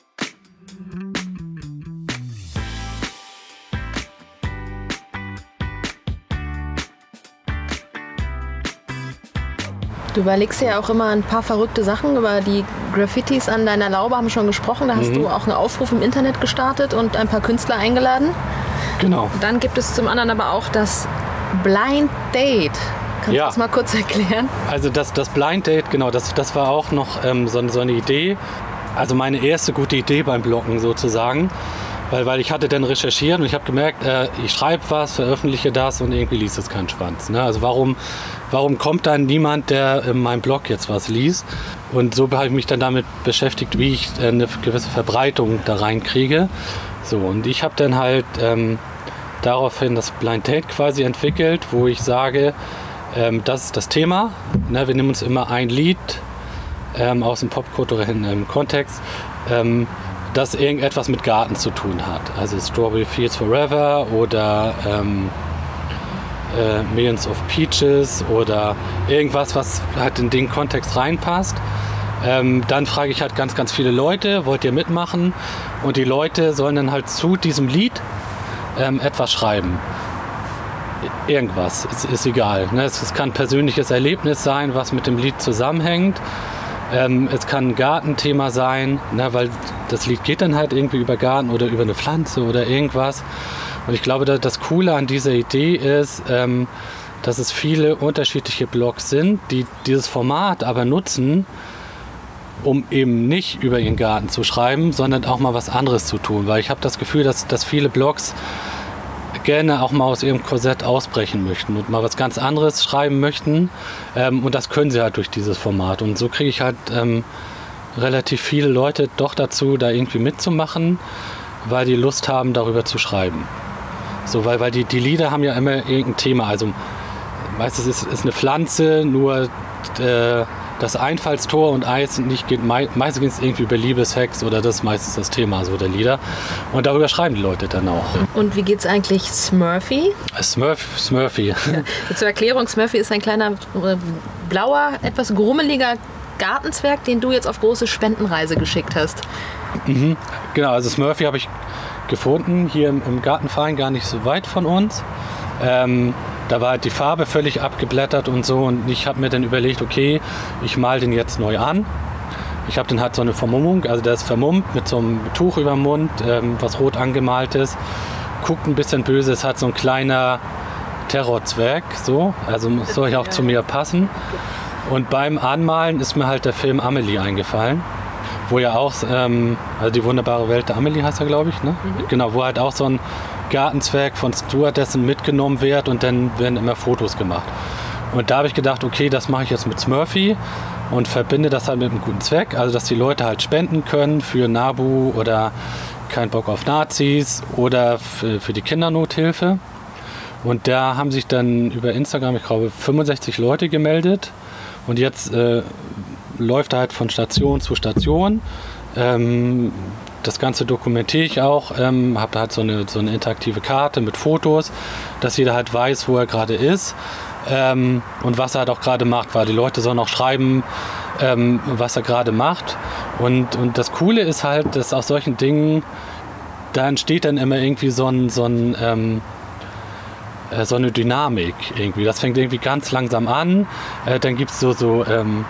Du überlegst ja auch immer ein paar verrückte Sachen. Über die Graffitis an deiner Laube haben wir schon gesprochen. Da hast mhm. du auch einen Aufruf im Internet gestartet und ein paar Künstler eingeladen. Genau. Dann gibt es zum anderen aber auch das Blind Date. Kannst ja. du das mal kurz erklären? Also das, das Blind Date, genau, das, das war auch noch ähm, so, so eine Idee. Also meine erste gute Idee beim Bloggen sozusagen. Weil, weil ich hatte dann recherchiert und ich habe gemerkt, äh, ich schreibe was, veröffentliche das und irgendwie liest es keinen Schwanz. Ne? Also warum, warum kommt dann niemand, der in meinem Blog jetzt was liest? Und so habe ich mich dann damit beschäftigt, wie ich äh, eine gewisse Verbreitung da reinkriege. So, und ich habe dann halt ähm, daraufhin das Blind Date quasi entwickelt, wo ich sage, ähm, das ist das Thema. Ne? Wir nehmen uns immer ein Lied ähm, aus dem popkulturellen ähm, Kontext, ähm, das irgendetwas mit Garten zu tun hat. Also Strawberry Fields Forever oder ähm, äh, Millions of Peaches oder irgendwas, was halt in den Kontext reinpasst. Ähm, dann frage ich halt ganz, ganz viele Leute, wollt ihr mitmachen? Und die Leute sollen dann halt zu diesem Lied ähm, etwas schreiben. Irgendwas, ist, ist egal. Ne? Es, es kann ein persönliches Erlebnis sein, was mit dem Lied zusammenhängt. Ähm, es kann ein Gartenthema sein, ne, weil das Lied geht dann halt irgendwie über Garten oder über eine Pflanze oder irgendwas. Und ich glaube, dass das Coole an dieser Idee ist, ähm, dass es viele unterschiedliche Blogs sind, die dieses Format aber nutzen, um eben nicht über ihren Garten zu schreiben, sondern auch mal was anderes zu tun. Weil ich habe das Gefühl, dass, dass viele Blogs gerne auch mal aus ihrem Korsett ausbrechen möchten und mal was ganz anderes schreiben möchten. Ähm, und das können sie halt durch dieses Format. Und so kriege ich halt ähm, relativ viele Leute doch dazu, da irgendwie mitzumachen, weil die Lust haben, darüber zu schreiben. So, weil, weil die, die Lieder haben ja immer irgendein Thema. Also meistens ist es eine Pflanze, nur äh, das Einfallstor und Eis nicht geht, meistens geht es irgendwie über Liebe, Sex oder das ist meistens das Thema so der Lieder. Und darüber schreiben die Leute dann auch. Und wie geht's eigentlich Smurfy? Smurf, Smurfy. Ja. Zur Erklärung, Smurfy ist ein kleiner äh, blauer, etwas grummeliger Gartenzwerg, den du jetzt auf große Spendenreise geschickt hast. Mhm. Genau, also Smurfy habe ich gefunden, hier im, im Gartenverein, gar nicht so weit von uns. Ähm, Da war halt die Farbe völlig abgeblättert und so und ich habe mir dann überlegt, okay, ich male den jetzt neu an. Ich habe dann halt so eine Vermummung, also der ist vermummt mit so einem Tuch über dem Mund, ähm, was rot angemalt ist. Guckt ein bisschen böse, es hat so ein kleiner Terrorzwerg, so, also soll ja auch zu mir passen. Und beim Anmalen ist mir halt der Film Amelie eingefallen, wo ja auch, ähm, also die wunderbare Welt der Amelie heißt er, glaube ich, ne? Mhm. Genau, wo halt auch so ein Gartenzwerg von Stewardessen mitgenommen wird und dann werden immer Fotos gemacht. Und da habe ich gedacht, okay, das mache ich jetzt mit Smurfy und verbinde das halt mit einem guten Zweck, also dass die Leute halt spenden können für NABU oder kein Bock auf Nazis oder für, für die Kindernothilfe. Und da haben sich dann über Instagram, ich glaube, fünfundsechzig Leute gemeldet und jetzt äh, läuft er halt von Station zu Station. Ähm, Das Ganze dokumentiere ich auch, ähm, habe da halt so eine, so eine interaktive Karte mit Fotos, dass jeder halt weiß, wo er gerade ist ähm, und was er halt auch gerade macht, weil die Leute sollen auch schreiben, ähm, was er gerade macht. Und, und das Coole ist halt, dass aus solchen Dingen, da entsteht dann immer irgendwie so, ein, so, ein, ähm, äh, so eine Dynamik irgendwie. Das fängt irgendwie ganz langsam an, äh, dann gibt es so, so ähm,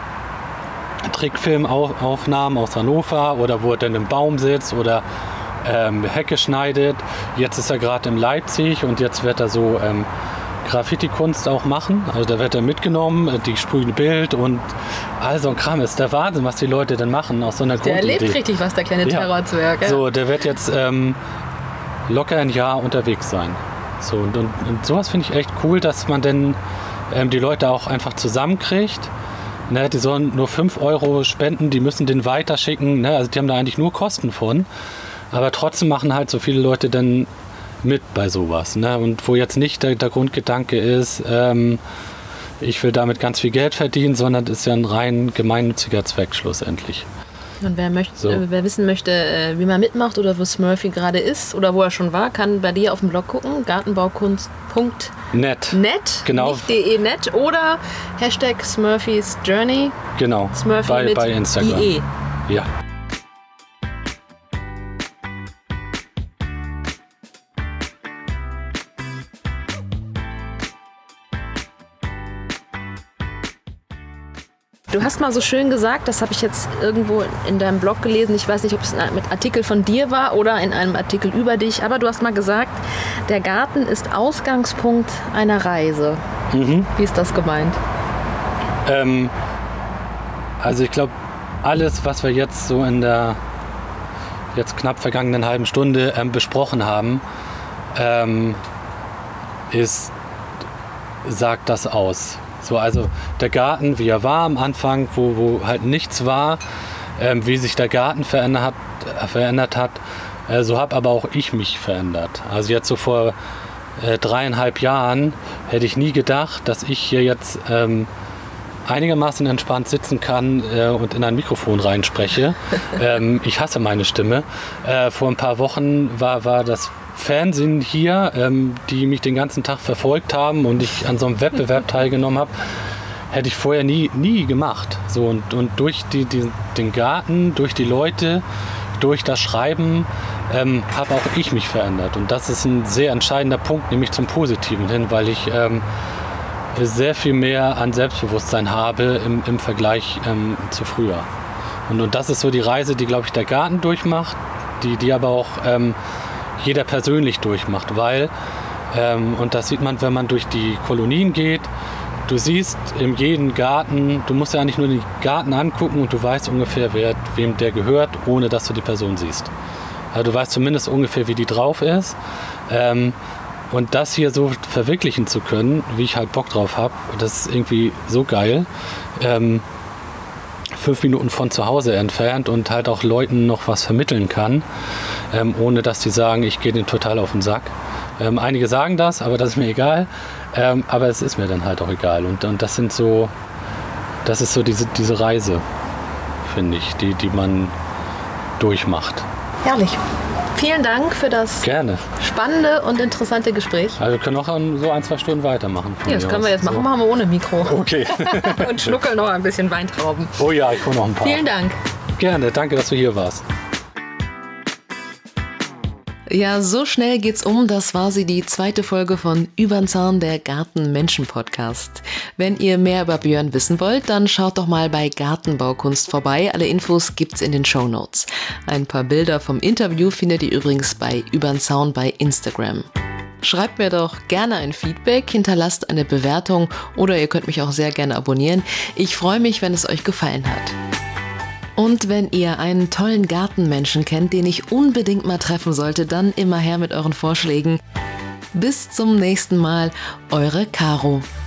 Trickfilmaufnahmen aus Hannover oder wo er dann im Baum sitzt oder ähm, Hecke schneidet. Jetzt ist er gerade in Leipzig und jetzt wird er so ähm, Graffiti-Kunst auch machen. Also da wird er mitgenommen, die sprühen Bild und all so ein Kram. Ist der Wahnsinn, was die Leute denn machen aus so einer Der Grundidee. erlebt richtig was, der kleine ja. Terrorzwerg. Ja. So, der wird jetzt ähm, locker ein Jahr unterwegs sein. So, und, und, und sowas finde ich echt cool, dass man dann ähm, die Leute auch einfach zusammenkriegt. Ne, die sollen nur fünf Euro spenden, die müssen den weiterschicken. Ne, also die haben da eigentlich nur Kosten von. Aber trotzdem machen halt so viele Leute dann mit bei sowas. Ne? Und wo jetzt nicht der, der Grundgedanke ist, ähm, ich will damit ganz viel Geld verdienen, sondern das ist ja ein rein gemeinnütziger Zweck schlussendlich. Und wer, möchte, so. äh, wer wissen möchte, äh, wie man mitmacht oder wo Smurfy gerade ist oder wo er schon war, kann bei dir auf dem Blog gucken, gartenbaukunst punkt net. Net, genau. Nicht de net oder Hashtag Smurfys Journey. Genau, Smurfy bei, mit bei Instagram. I E. Ja. Du hast mal so schön gesagt, das habe ich jetzt irgendwo in deinem Blog gelesen, ich weiß nicht, ob es ein Artikel von dir war oder in einem Artikel über dich, aber du hast mal gesagt, der Garten ist Ausgangspunkt einer Reise. Mhm. Wie ist das gemeint? Ähm, also ich glaube, alles, was wir jetzt so in der jetzt knapp vergangenen halben Stunde ähm, besprochen haben, ähm, ist, sagt das aus. So, also der Garten, wie er war am Anfang, wo, wo halt nichts war, ähm, wie sich der Garten verändert hat, äh, verändert hat äh, so habe aber auch ich mich verändert. Also jetzt so vor äh, dreieinhalb Jahren hätte ich nie gedacht, dass ich hier jetzt ähm, einigermaßen entspannt sitzen kann äh, und in ein Mikrofon reinspreche. ähm, ich hasse meine Stimme. Äh, vor ein paar Wochen war, war das Fernsehen hier, ähm, die mich den ganzen Tag verfolgt haben und ich an so einem Wettbewerb teilgenommen habe, hätte ich vorher nie, nie gemacht. So, und, und durch die, die, den Garten, durch die Leute, durch das Schreiben ähm, habe auch ich mich verändert. Und das ist ein sehr entscheidender Punkt, nämlich zum Positiven hin, weil ich ähm, sehr viel mehr an Selbstbewusstsein habe im, im Vergleich ähm, zu früher. Und, und das ist so die Reise, die, glaube ich, der Garten durchmacht, die, die aber auch ähm, jeder persönlich durchmacht, weil, ähm, und das sieht man, wenn man durch die Kolonien geht, du siehst in jedem Garten, du musst ja eigentlich nur den Garten angucken und du weißt ungefähr, wer, wem der gehört, ohne dass du die Person siehst. Also du weißt zumindest ungefähr, wie die drauf ist. Ähm, und das hier so verwirklichen zu können, wie ich halt Bock drauf habe, das ist irgendwie so geil. Ähm, fünf Minuten von zu Hause entfernt und halt auch Leuten noch was vermitteln kann, ähm, ohne dass die sagen, ich gehe denen total auf den Sack. Ähm, einige sagen das, aber das ist mir egal. Ähm, aber es ist mir dann halt auch egal. Und, und das sind so, das ist so diese, diese Reise, finde ich, die, die man durchmacht. Herrlich. Vielen Dank für das Gerne. spannende und interessante Gespräch. Also wir können noch so ein, zwei Stunden weitermachen. Ja, das können wir jetzt machen. So. Machen wir ohne Mikro. Okay. Und schnuckeln noch ein bisschen Weintrauben. Oh ja, ich hole noch ein paar. Vielen Dank. Gerne, danke, dass du hier warst. Ja, so schnell geht's um. Das war sie, die zweite Folge von Übern Zaun, der Garten-Menschen-Podcast. Wenn ihr mehr über Björn wissen wollt, dann schaut doch mal bei Gartenbaukunst vorbei. Alle Infos gibt's in den Shownotes. Ein paar Bilder vom Interview findet ihr übrigens bei Übern Zaun bei Instagram. Schreibt mir doch gerne ein Feedback, hinterlasst eine Bewertung oder ihr könnt mich auch sehr gerne abonnieren. Ich freue mich, wenn es euch gefallen hat. Und wenn ihr einen tollen Gartenmenschen kennt, den ich unbedingt mal treffen sollte, dann immer her mit euren Vorschlägen. Bis zum nächsten Mal, eure Caro.